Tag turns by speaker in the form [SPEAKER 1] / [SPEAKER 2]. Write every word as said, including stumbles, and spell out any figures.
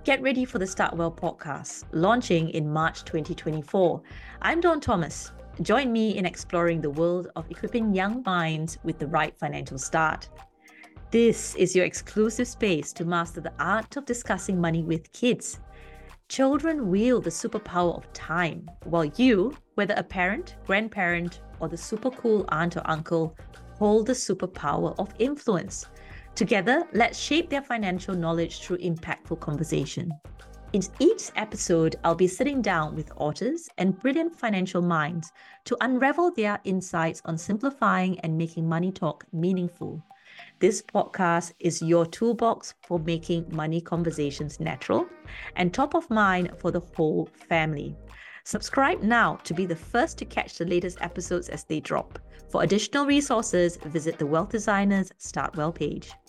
[SPEAKER 1] Get ready for the Start Well podcast, launching in March twenty twenty-four. I'm Dawn Thomas. Join me in exploring the world of equipping young minds with the right financial start. This is your exclusive space to master the art of discussing money with kids. Children wield the superpower of time, while you, whether a parent, grandparent, or the super cool aunt or uncle, hold the superpower of influence. Together, let's shape their financial knowledge through impactful conversation. In each episode, I'll be sitting down with authors and brilliant financial minds to unravel their insights on simplifying and making money talk meaningful. This podcast is your toolbox for making money conversations natural and top of mind for the whole family. Subscribe now to be the first to catch the latest episodes as they drop. For additional resources, visit the Wealth Designers Start Well page.